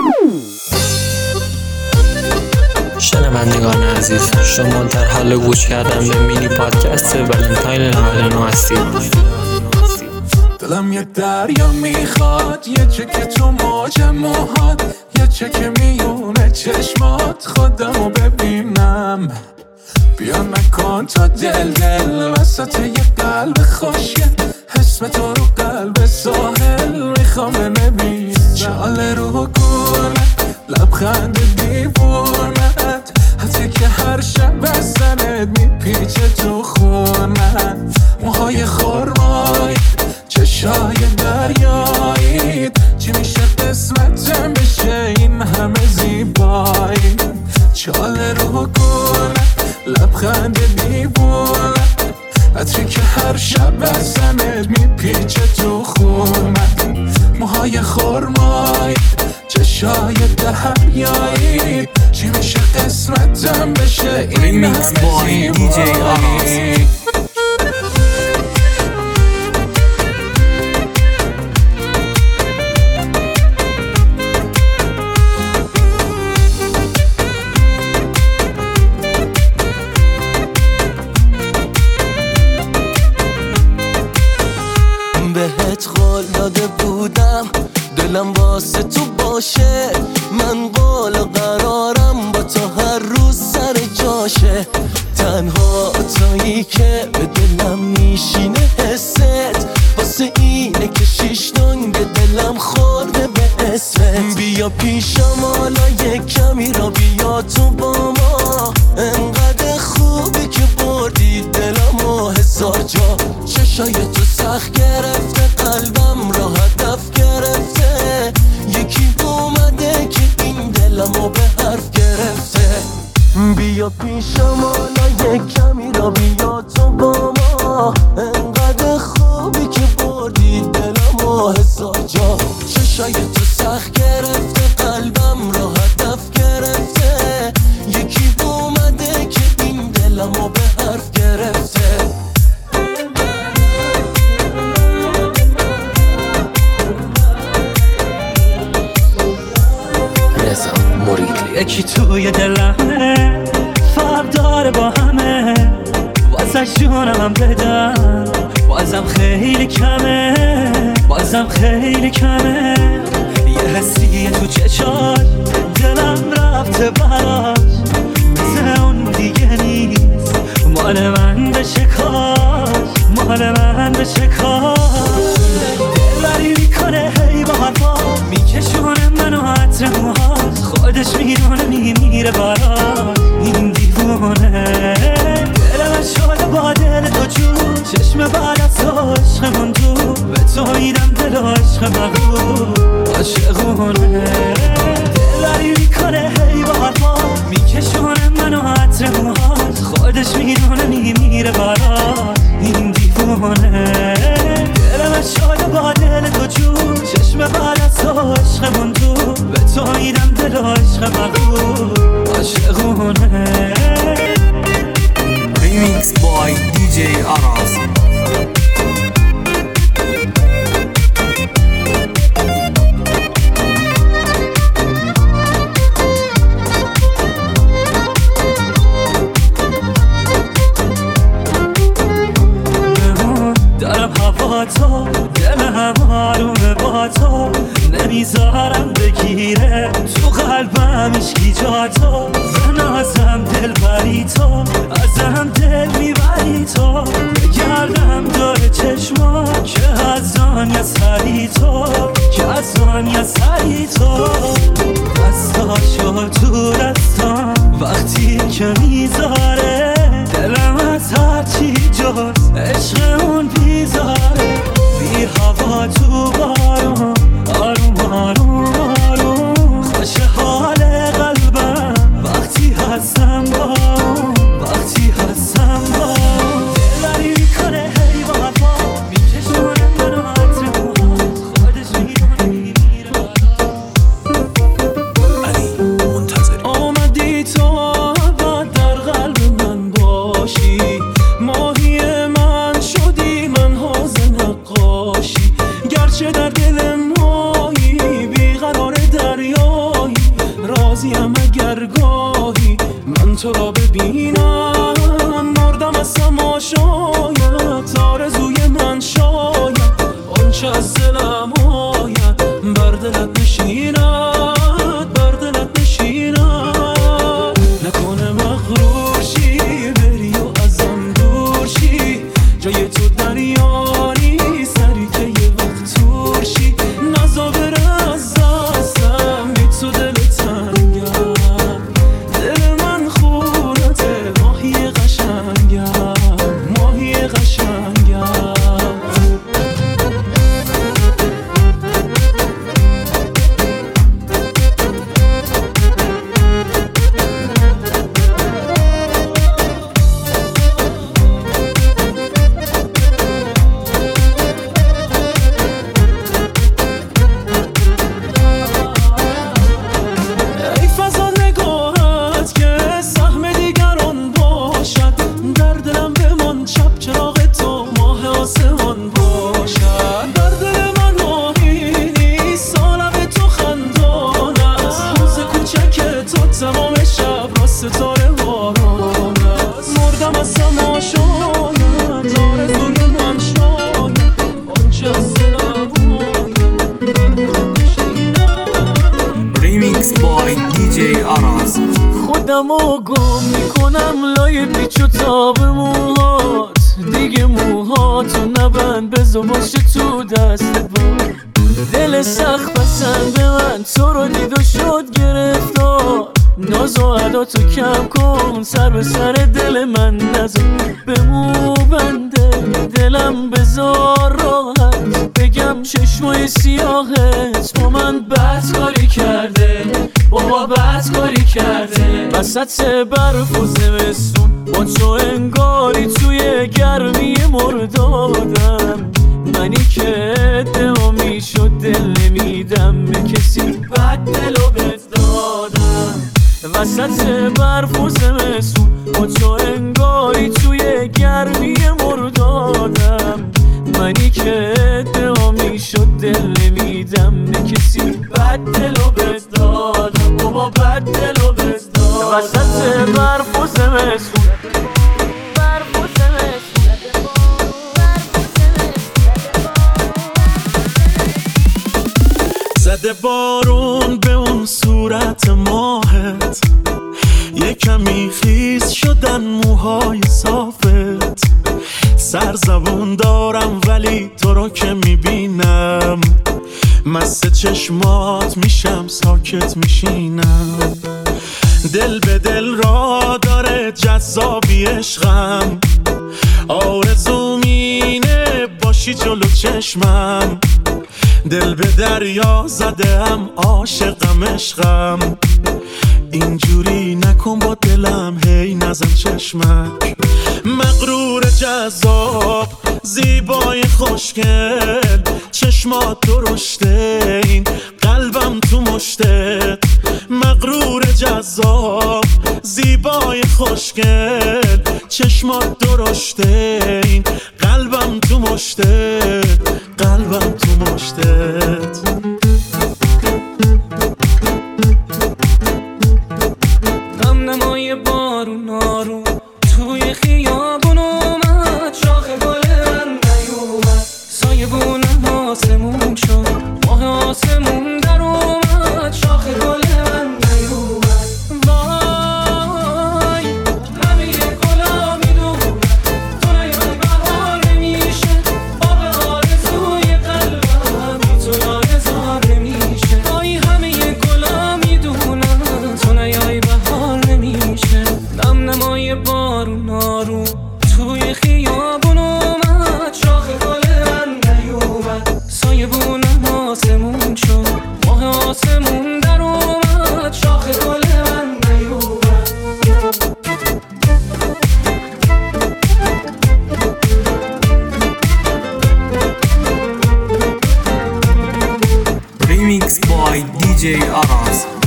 شنوندگان عزیز، شما در حال گوش کردن به مینی پادکست ولنتاین 99 هستید. دلم یه دریا میخواد، یه چکه تو موج موهات، یه چکه میونه چشمات، خودمو ببینم. بیا نکن تا دل وسط یه قلب خوشگل، اسم تو رو قلب ساحل میخوام بنویسم. چاله رو گونه لبخند دیوونت، حتی که هر شب بزنت میپیچه تو خونت. موهای خرمایی، چشای دریایی، چی میشه قسمتم بشه این همه زیبایی. چاله رو گونه لبخند دیوونت، حتی که هر شب بزنت میپیچه تو خونت. موهای خرمایی، چشای دریایی، چی میشه قسمتم بشه این همه زیبایی. بهت قول داده بودم دلم واسه تو باشه، من قول و قرارم با تو هر روز سر جاشه. تنها تویی که به دلم میشینه حست، واسه اینه که شیش دنگ دلم خورده به اسمت. بیا پیشم حالا یک کمی را بیا تو با ما، انقدر خوبی که بردی دلم و هزار جا. چشای تو سخت گرفته، قلبم را هدف گرفته، یکی اومده که این دلمو به حرف گرفته. بیا پیشم حالا یک کمی را بیا تو با ما، انقدر خوبی که بردی دلمو هزار جا. چشای تو سخت گرفته، قلبم را هدف گرفته، یکی اومده که این دلمو به حرف گرفته. یکی توی دلمه فرق داره با همه، واسه جونم بدم بازم خیلی کمه، بازم خیلی کمه. یه حسیه تو چشات دلم رفته براش، مثل اون دیگه نیست، مال من بشه کاش، مال من بشه کاش. دلبری میکنه هی با حرفا، میکشونه منو عطر موهات، خودش میدونه میمیره براش این دیوونه. دلم شده با دل تو جون، چشم بعد از تو عشقمون دور، به تو میدم دل و عشق مغرور عاشقونه. دلبری میکنه هی با حرفا، میکشونه منو عطر موهات، خودش میدونه میمیره براش این دیوونه. دلم شده با دل تو جون، چشم بعد از تو عشقمون دور، به تو میدم دل و عشق مغرور عاشقونه. Remix by DJ Aras. دارم هوا تو، دلم معلومه با تو، نمیذارم بگیره تو قلبم اشکی جا تو. نازم دل بری تو، ازم دل میبری تو، بگردم دور چشما که از آن یا سری تو، که از آن یا سری تو. دستاشو تو دستام وقتی که میذاره، دلم از هرچی جز عشقمون بیزاره. بی هوا تو بارون، آروم آروم آروم، خوش حال قلبم وقتی هستم با اون، وقتی هستم با اون. دلبری میکنه هی با حرفا، میکشونه منو عطر موهات، خودش میدونه میمیره براش راضیم اگر گاهی من تو را ببینم. مردم از تماشایت، آرزوی من شاید آنچه از دلم آید بر دلت نشیند، بر دلت نشیند. نکنه مغرور شی بری و ازم دور شی، جای تو دریا نیست سری که یه وقت تور شی. نزا بره از دستم بی تو دل تنگم، دل من خونته ماهی قشنگم، ماهی قشنگم. خودمو گم میکنم لای پیچ و تاب موهات، دیگه موهاتو نبند بزو باشه تو دست با. دل سخت پسند من تو رو دید و شد گرفتار، ناز و عداتو کم کن سر به سر دل من نزن. به مو بنده دلم بذار راحت، بگم چشمای سیاهت با من بد کاری کرده، بابا بد کاری کرده. وسط برف و زمستون با تو انگاری توی گرمی مردادم، منی که ادعا میشد دل نمیدم به کسی بد دلو بهت دادم. وسط برف و زمستون با تو انگاری توی گرمی مردادم، منی که ادعا میشد دل نمیدم به کسی بد دلو بهت دادم، بابا بد دلو بهت دادم. وسط برف و زمستون زده بارون به اون صورت ماهت، یه کمی خیس شدن موهای صافت. سرزبون دارم ولی تو رو که میبینم، مست چشمات میشم ساکت میشینم. دل به دل را داره جذابی عشقم، آرزوم اینه باشی جلو چشمم. دل به دریا زدم عاشقم عشقم، اینجوری نکن با دلم هی نزن چشمک. مغرور جذاب زیبای خوشگل، چشمات درشته این قلبم تو مشتت. مغرور جذاب زیبای خوشگل، چشمات درشته این قلبم تو مشتت، قلبم تو مشتت. نمای بارون آروم توی خیابون اومد، شاخ گل من نیومد، سایه بونم آسمون شد، ماه آسمون در اومد، شاخ گل من نیومد. وای همه یه گلا میدون تو نیای بهار نمیشه، باغ آرزوی قلبم بی تو یادگار نمیشه. وای همه یه گلا میدونم تو نیای بهار نمیشه. نمای بارون آروم توی خیابون اومد، شاخ گل من نیومد، سایه بونم آسمون شد، ماه آسمون در اومد، شاخ گل من نیومد. Remix by DJ Aras.